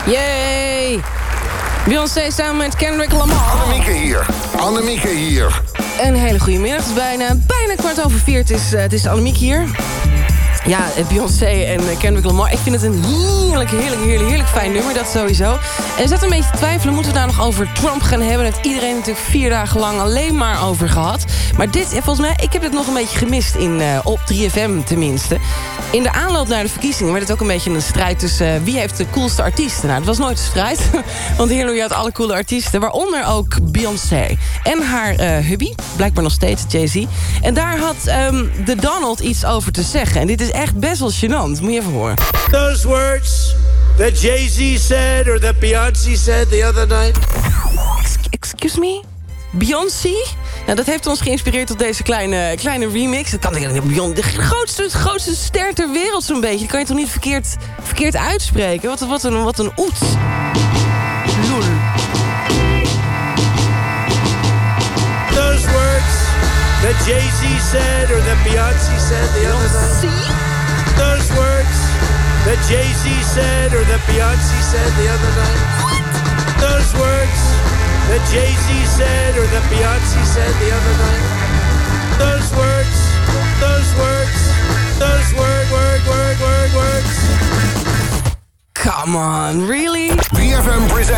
Yay! Beyoncé samen met Kendrick Lamar. Annemieke hier. Een hele goede middag. Het is bijna 4:15. Het is Annemieke hier. Ja, Beyoncé en Kendrick Lamar. Ik vind het een heerlijk fijn nummer, dat sowieso. En je zat een beetje te twijfelen, moeten we het nou nog over Trump gaan hebben? Dat iedereen natuurlijk 4 dagen lang alleen maar over gehad. Maar dit, volgens mij, ik heb het nog een beetje gemist op 3FM tenminste. In de aanloop naar de verkiezingen werd het ook een beetje een strijd tussen wie heeft de coolste artiesten. Nou, het was nooit een strijd, want Hillary had alle coole artiesten, waaronder ook Beyoncé. En haar hubby, blijkbaar nog steeds Jay-Z. En daar had de Donald iets over te zeggen. En dit is echt best wel gênant. Moet je even horen. Those words that Jay-Z said or that Beyoncé said the other night. Excuse me? Beyoncé? Nou, dat heeft ons geïnspireerd tot deze kleine remix. Dat kan de grootste ster ter wereld zo'n beetje. Dat kan je toch niet verkeerd uitspreken? Wat een oets. Lul. Those words that Jay-Z said or that Beyoncé said the other night. Those words that Jay-Z said or that Beyoncé said the other night. What? Those words that Jay-Z said or that Beyoncé said the other night. Those words. Come on, really? 3FM presents